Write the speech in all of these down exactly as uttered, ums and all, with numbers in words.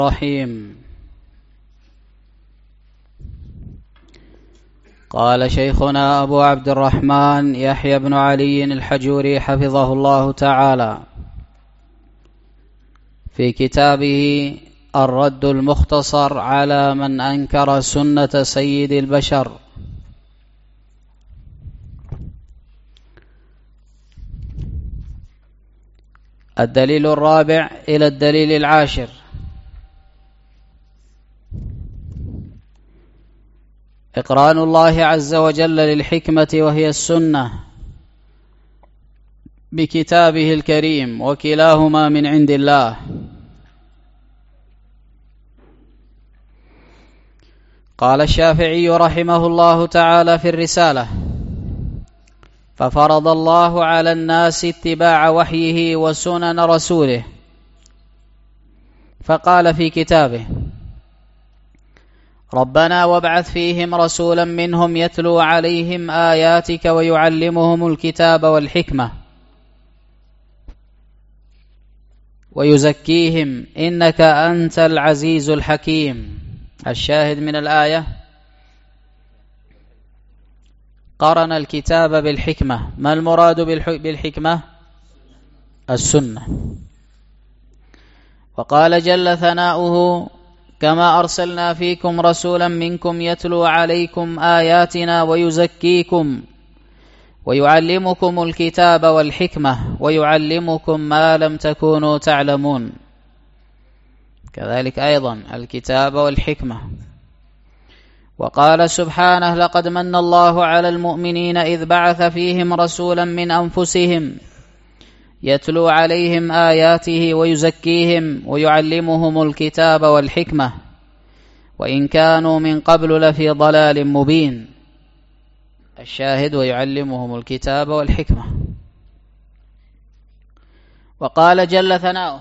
الرحيم. قال شيخنا أبو عبد الرحمن يحيى بن علي الحجوري حفظه الله تعالى في كتابه الرد المختصر على من أنكر سنة سيد البشر: الدليل الرابع إلى الدليل العاشر: إقران الله عز وجل للحكمة وهي السنة بكتابه الكريم، وكلاهما من عند الله. قال الشافعي رحمه الله تعالى في الرسالة: ففرض الله على الناس اتباع وحيه وسنن رسوله، فقال في كتابه: ربنا وابعث فيهم رسولا منهم يتلو عليهم آياتك ويعلمهم الكتاب والحكمة ويزكيهم إنك أنت العزيز الحكيم. الشاهد من الآية: قرن الكتاب بالحكمة. ما المراد بالحكمة؟ السنة. وقال جل ثناؤه: كما أرسلنا فيكم رسولا منكم يتلو عليكم آياتنا ويزكيكم ويعلمكم الكتاب والحكمة ويعلمكم ما لم تكونوا تعلمون. كذلك أيضا الكتاب والحكمة. وقال سبحانه: لقد من الله على المؤمنين إذ بعث فيهم رسولا من أنفسهم يتلو عليهم آياته ويزكيهم ويعلمهم الكتاب والحكمة وإن كانوا من قبل لفي ضلال مبين. الشاهد: ويعلمهم الكتاب والحكمة. وقال جل ثناؤه: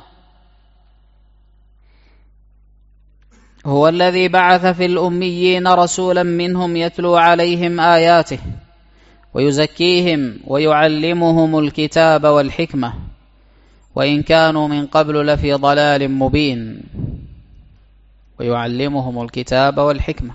هو الذي بعث في الأميين رسولا منهم يتلو عليهم آياته ويزكيهم ويعلمهم الكتاب والحكمة وإن كانوا من قبل لفي ضلال مبين. ويعلمهم الكتاب والحكمة.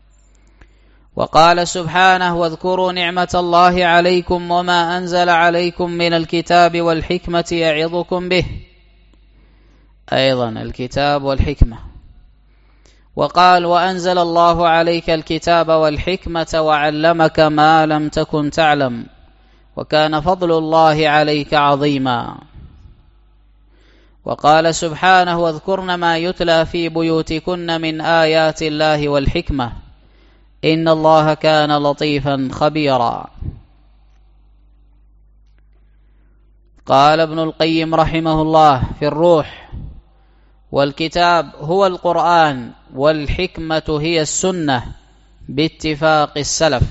وقال سبحانه: واذكروا نعمة الله عليكم وما أنزل عليكم من الكتاب والحكمة يعظكم به. أيضا الكتاب والحكمة. وقال: وأنزل الله عليك الكتاب والحكمة وعلمك ما لم تكن تعلم وكان فضل الله عليك عظيما. وقال سبحانه: واذكرن ما يتلى في بيوتكن من آيات الله والحكمة إن الله كان لطيفا خبيرا. قال ابن القيم رحمه الله في الروح: والكتاب هو القرآن والحكمة هي السنة باتفاق السلف.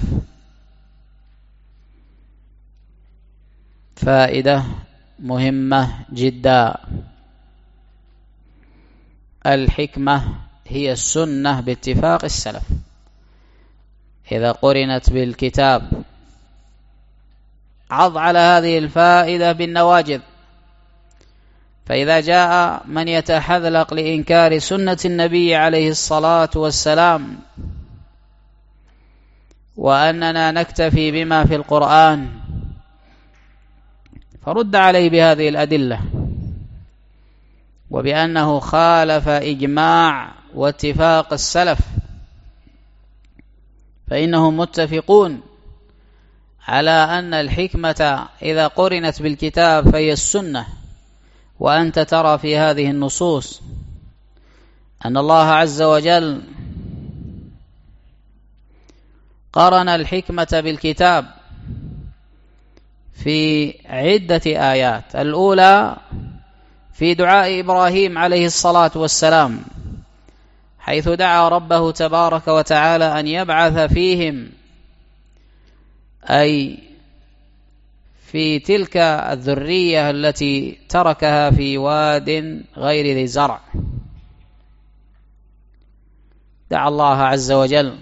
فائدة مهمة جدا: الحكمة هي السنة باتفاق السلف. إذا قرنت بالكتاب عض على هذه الفائدة بالنواجذ. فإذا جاء من يتحذلق لإنكار سنة النبي عليه الصلاة والسلام وأننا نكتفي بما في القرآن، فرد عليه بهذه الأدلة وبأنه خالف إجماع واتفاق السلف، فإنهم متفقون على أن الحكمة إذا قرنت بالكتاب فهي السنة. وأنت ترى في هذه النصوص أن الله عز وجل قرن الحكمة بالكتاب في عدة آيات. الأولى في دعاء إبراهيم عليه الصلاة والسلام، حيث دعا ربه تبارك وتعالى أن يبعث فيهم، أي في تلك الذرية التي تركها في واد غير ذي زرع. دعا الله عز وجل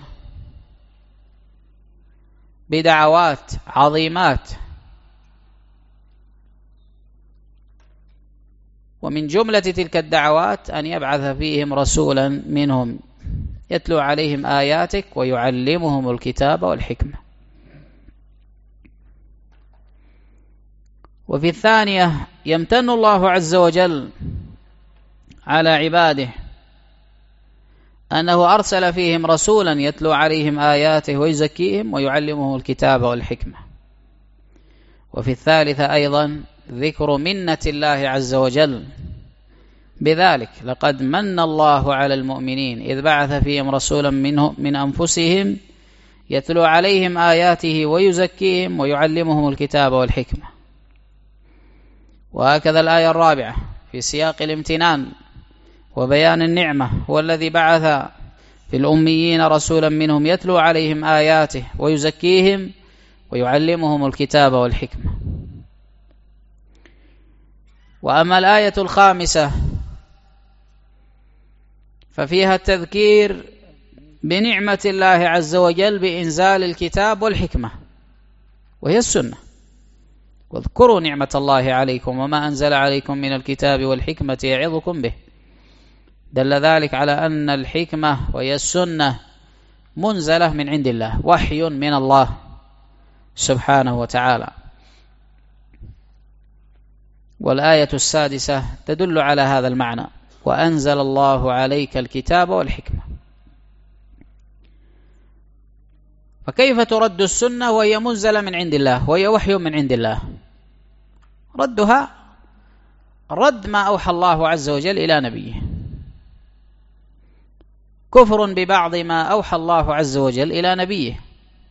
بدعوات عظيمات ومن جملة تلك الدعوات أن يبعث فيهم رسولا منهم يتلو عليهم آياتك ويعلمهم الكتاب والحكمة. وفي الثانية يمتن الله عز وجل على عباده أنه أرسل فيهم رسولا يتلو عليهم آياته ويزكيهم ويعلمهم الكتاب والحكمة. وفي الثالثة أيضا ذكر منة الله عز وجل بذلك: لقد من الله على المؤمنين إذ بعث فيهم رسولا منهم من أنفسهم يتلو عليهم آياته ويزكيهم ويعلمهم الكتاب والحكمة. وهكذا الآية الرابعة في سياق الامتنان وبيان النعمة: هو الذي بعث في الأميين رسولا منهم يتلو عليهم آياته ويزكيهم ويعلمهم الكتاب والحكمة. وأما الآية الخامسة ففيها التذكير بنعمة الله عز وجل بإنزال الكتاب والحكمة وهي السنة: واذكروا نعمة الله عليكم وما أنزل عليكم من الكتاب والحكمة يعظكم به. دل ذلك على أن الحكمة وهي السنة منزلة من عند الله، وحي من الله سبحانه وتعالى. والآية السادسة تدل على هذا المعنى: وأنزل الله عليك الكتاب والحكمة. فكيف ترد السنة وهي منزلة من عند الله وهي وحي من عند الله؟ ردها رد ما أوحى الله عز وجل إلى نبيه، كفر ببعض ما أوحى الله عز وجل إلى نبيه.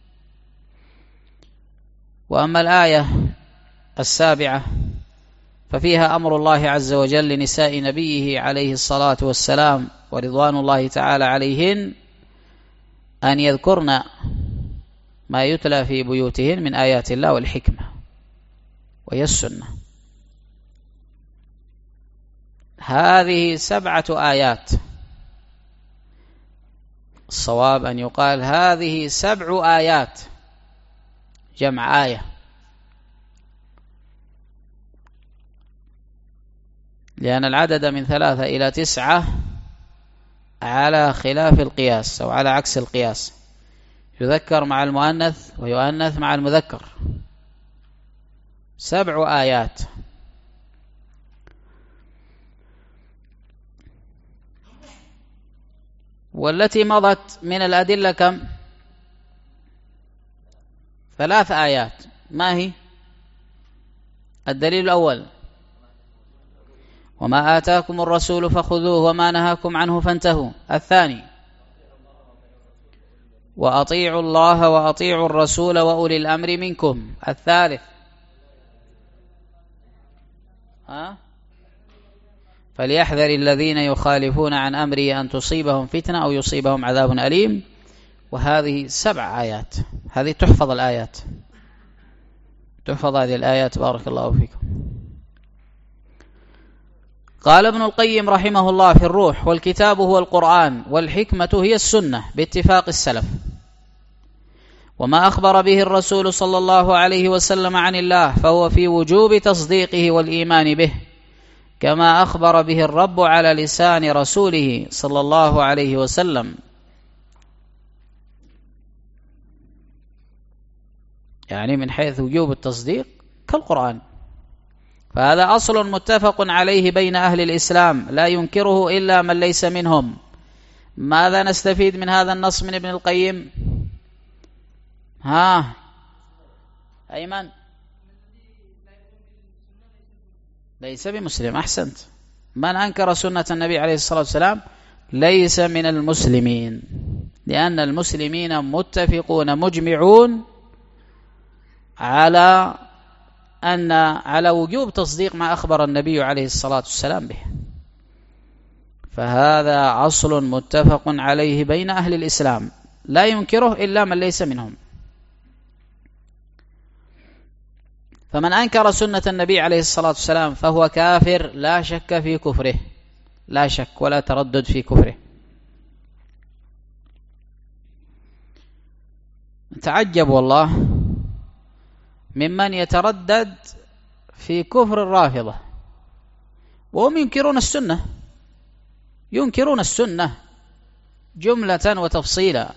وأما الآية السابعة ففيها أمر الله عز وجل لنساء نبيه عليه الصلاة والسلام ورضوان الله تعالى عليهن أن يذكرن ما يتلى في بيوتهن من آيات الله والحكمة وهي السنة. هذه سبعة آيات، الصواب أن يقال هذه سبع آيات جمع آية، لأن العدد من ثلاثة إلى تسعة على خلاف القياس أو على عكس القياس، يذكر مع المؤنث ويؤنث مع المذكر. سبع آيات. والتي مضت من الأدلة كم؟ ثلاث آيات. ما هي؟ الدليل الأول: وما آتاكم الرسول فخذوه وما نهاكم عنه فانتهوا. الثاني: وأطيعوا الله وأطيعوا الرسول وأولي الأمر منكم. الثالث: ها؟ فليحذر الذين يخالفون عن أمره أن تصيبهم فتنة أو يصيبهم عذاب أليم. وهذه سبع آيات. هذه تحفظ الآيات، تحفظ هذه الآيات. بارك الله فيكم. قال ابن القيم رحمه الله في الروح: والكتاب هو القرآن والحكمة هي السنة باتفاق السلف. وما أخبر به الرسول صلى الله عليه وسلم عن الله فهو في وجوب تصديقه والإيمان به، كما أخبر به الرب على لسان رسوله صلى الله عليه وسلم. يعني من حيث وجوب التصديق كالقرآن. فهذا أصل متفق عليه بين أهل الإسلام لا ينكره إلا من ليس منهم. ماذا نستفيد من هذا النص من ابن القيم؟ ها أيمن؟ ليس بمسلم. أحسنت. من أنكر سنة النبي عليه الصلاة والسلام ليس من المسلمين، لأن المسلمين متفقون مجمعون على أن على وجوب تصديق ما أخبر النبي عليه الصلاة والسلام به. فهذا أصل متفق عليه بين أهل الإسلام لا ينكره إلا من ليس منهم. فمن أنكر سنة النبي عليه الصلاة والسلام فهو كافر لا شك في كفره، لا شك ولا تردد في كفره. تعجب والله ممن يتردد في كفر الرافضة وهم ينكرون السنة، ينكرون السنة جملة وتفصيلا.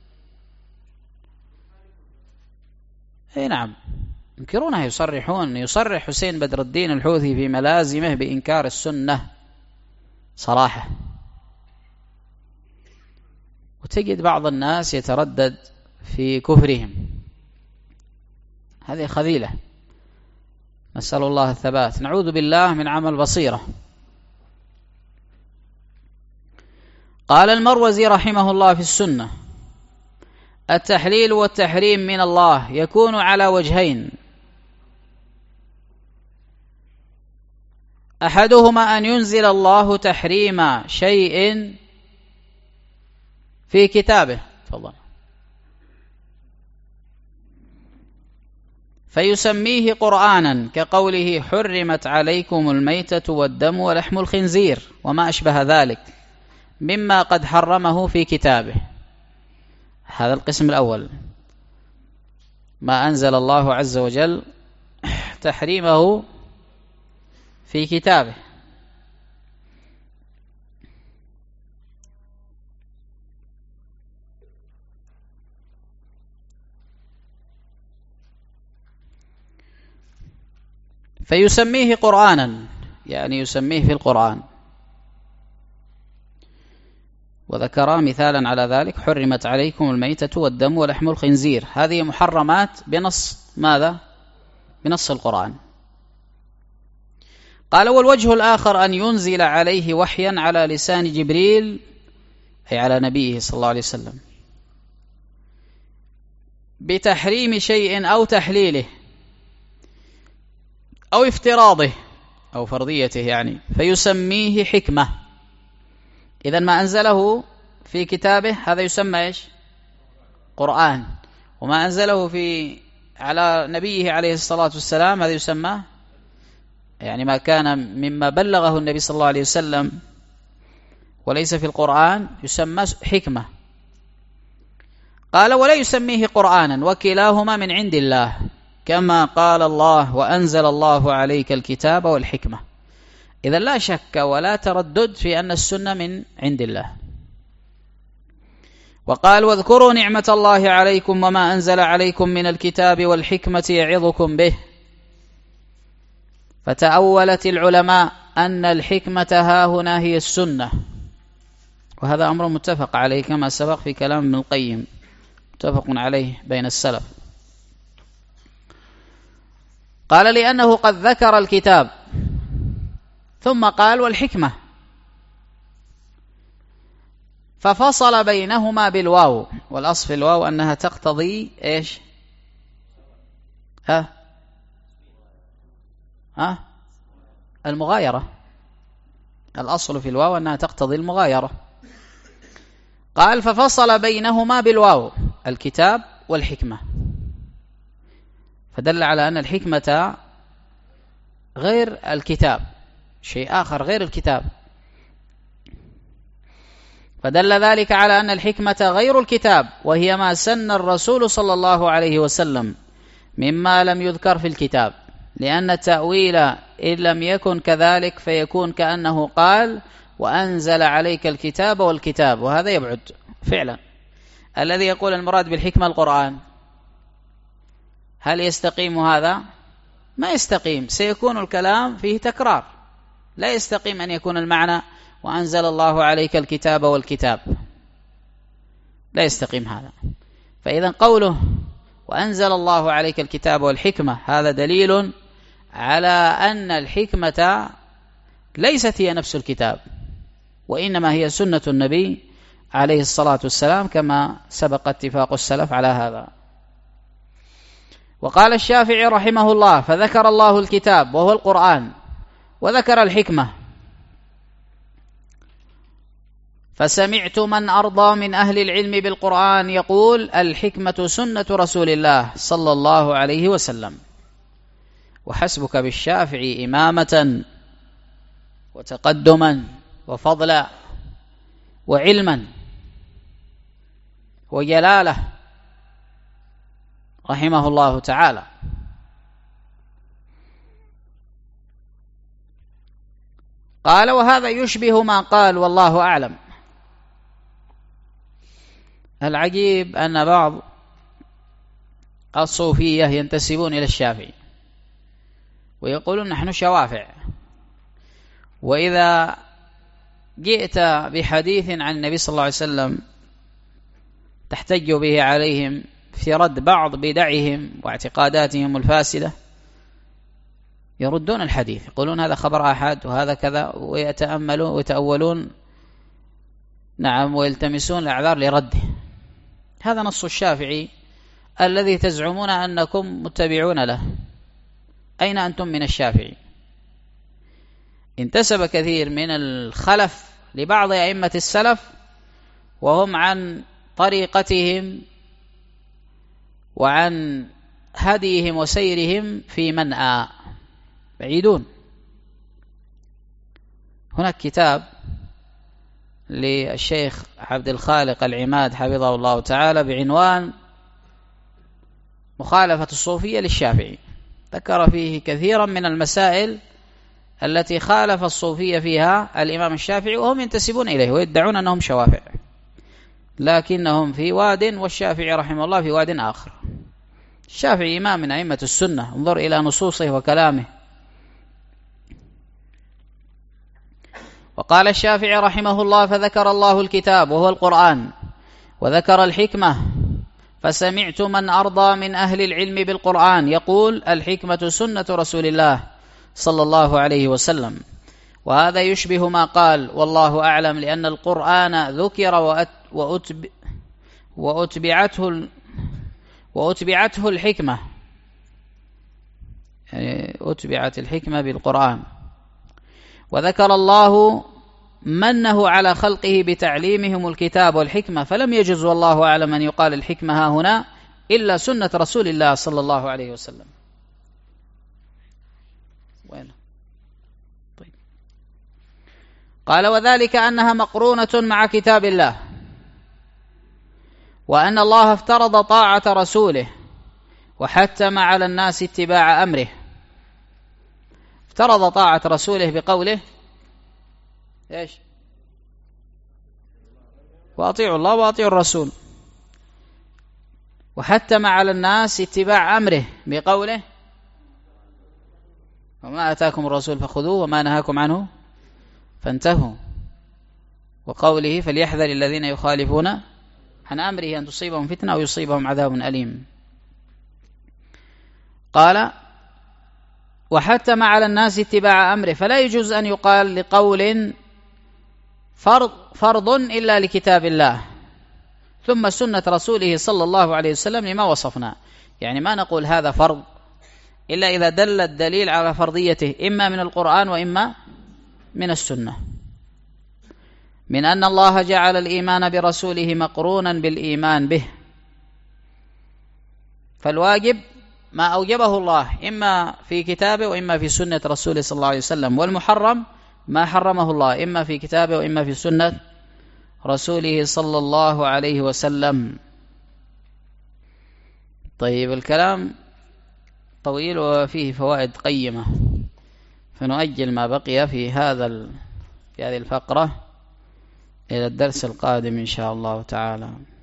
اي نعم ينكرونها، يصرحون. يصرح حسين بدر الدين الحوثي في ملازمه بإنكار السنة صراحة. وتجد بعض الناس يتردد في كفرهم، هذه خذيلة، نسأل الله الثبات، نعوذ بالله من عمى البصيرة. قال المروزي رحمه الله في السنة: التحليل والتحريم من الله يكون على وجهين: أحدهما أن ينزل الله تحريم شيء في كتابه تفضل فيسميه قرآنا، كقوله: حرمت عليكم الميتة والدم ولحم الخنزير وما أشبه ذلك مما قد حرمه في كتابه. هذا القسم الأول، ما أنزل الله عز وجل تحريمه في كتابه. فيسميه قرآنا، يعني يسميه في القرآن. وذكر مثالا على ذلك: حرمت عليكم الميتة والدم ولحم الخنزير. هذه محرمات بنص ماذا؟ بنص القرآن. قال: والوجه الآخر أن ينزل عليه وحيا على لسان جبريل، أي على نبيه صلى الله عليه وسلم، بتحريم شيء أو تحليله أو افتراضه أو فرضيته يعني، فيسميه حكمة. إذن ما أنزله في كتابه هذا يسمى إيش؟ قرآن. وما أنزله في على نبيه عليه الصلاة والسلام هذا يسمى يعني ما كان مما بلغه النبي صلى الله عليه وسلم وليس في القرآن يسمى حكمة. قال: ولا يسميه قرآنا، وكلاهما من عند الله، كما قال الله: وأنزل الله عليك الكتاب والحكمة. إذا لا شك ولا تردد في أن السنة من عند الله. وقال: واذكروا نعمة الله عليكم وما أنزل عليكم من الكتاب والحكمة يعظكم به. فتأولت العلماء أن الحكمة ها هنا هي السنة، وهذا أمر متفق عليه كما سبق في كلام ابن القيم، متفق عليه بين السلف. قال: لأنه قد ذكر الكتاب ثم قال: والحكمة، ففصل بينهما بالواو، والأصل في الواو أنها تقتضي إيش؟ ها ها المغايرة. الأصل في الواو أنها تقتضي المغايرة. قال: ففصل بينهما بالواو، الكتاب والحكمة، فدل على أن الحكمة غير الكتاب، شيء آخر غير الكتاب. فدل ذلك على أن الحكمة غير الكتاب، وهي ما سن الرسول صلى الله عليه وسلم مما لم يذكر في الكتاب، لأن التأويل إن لم يكن كذلك فيكون كأنه قال: وأنزل عليك الكتاب والكتاب، وهذا يبعد فعلا. الذي يقول المراد بالحكمة القرآن، هل يستقيم هذا؟ ما يستقيم، سيكون الكلام فيه تكرار، لا يستقيم أن يكون المعنى وأنزل الله عليك الكتاب والكتاب، لا يستقيم هذا. فإذا قوله وأنزل الله عليك الكتاب والحكمة هذا دليل على أن الحكمة ليست هي نفس الكتاب، وإنما هي سنة النبي عليه الصلاة والسلام، كما سبق اتفاق السلف على هذا. وقال الشافعي رحمه الله: فذكر الله الكتاب وهو القرآن، وذكر الحكمة، فسمعت من أرضى من أهل العلم بالقرآن يقول: الحكمة سنة رسول الله صلى الله عليه وسلم. وحسبك بالشافعي إمامة وتقدما وفضلا وعلما وجلالة رحمه الله تعالى. قال وهذا يشبه ما قال والله أعلم. العجيب أن بعض الصوفية ينتسبون إلى الشافعي ويقولون نحن شوافع، وإذا جئت بحديث عن النبي صلى الله عليه وسلم تحتج به عليهم في رد بعض بدعهم واعتقاداتهم الفاسدة يردون الحديث، يقولون هذا خبر آحاد وهذا كذا، ويتأملون ويتأولون نعم ويلتمسون الأعذار لرده. هذا نص الشافعي الذي تزعمون أنكم متبعون له، أين أنتم من الشافعي؟ انتسب كثير من الخلف لبعض أئمة السلف وهم عن طريقتهم وعن هديهم وسيرهم في منأى بعيدون. هناك كتاب للشيخ عبد الخالق العماد حفظه الله تعالى بعنوان مخالفة الصوفية للشافعي، ذكر فيه كثيرا من المسائل التي خالف الصوفية فيها الإمام الشافعي وهم ينتسبون إليه ويدعون أنهم شوافع، لكنهم في واد والشافعي رحمه الله في واد آخر. الشافعي إمام من أئمة السنة، انظر إلى نصوصه وكلامه. وقال الشافعي رحمه الله فذكر الله الكتاب وهو القرآن وذكر الحكمة، فسمعت من أرضى من أهل العلم بالقرآن يقول الحكمة سنة رسول الله صلى الله عليه وسلم، وهذا يشبه ما قال والله أعلم، لأن القرآن ذكر وأتبعته وأتبعته الحكمة، يعني أتبعت الحكمة بالقرآن. وذكر الله منه على خلقه بتعليمهم الكتاب والحكمة، فلم يجز والله أعلم أن يقال الحكمة ها هنا إلا سنة رسول الله صلى الله عليه وسلم. وين؟ طيب. قال وذلك أنها مقرونة مع كتاب الله، وأن الله افترض طاعة رسوله وحتم على الناس اتباع أمره. افترض طاعة رسوله بقوله إيش؟ وأطيعوا الله وأطيعوا الرسول، وحتم على الناس اتباع أمره بقوله وما أتاكم الرسول فخذوه وما نهاكم عنه فانتهوا، وقوله فليحذر الذين يخالفون عن أمره أن تصيبهم فتنة أو يصيبهم عذاب أليم. قال وحتم على الناس اتباع أمره، فلا يجوز أن يقال لقول فرض, فرض إلا لكتاب الله ثم سنة رسوله صلى الله عليه وسلم لما وصفنا، يعني ما نقول هذا فرض إلا إذا دل الدليل على فرضيته إما من القرآن وإما من السنة، من أن الله جعل الإيمان برسوله مقرونا بالإيمان به، فالواجب ما أوجبه الله إما في كتابه وإما في سنة رسوله صلى الله عليه وسلم، والمحرم ما حرمه الله إما في كتابه وإما في سنة رسوله صلى الله عليه وسلم. طيب الكلام طويل وفيه فوائد قيمة، فنؤجل ما بقي في هذا في هذه الفقرة إلى الدرس القادم إن شاء الله تعالى.